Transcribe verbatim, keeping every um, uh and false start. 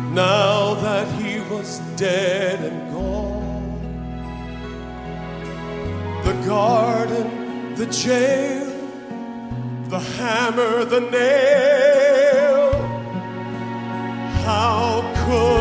now that he was dead and gone. The garden, the jail, the hammer, the nail, how could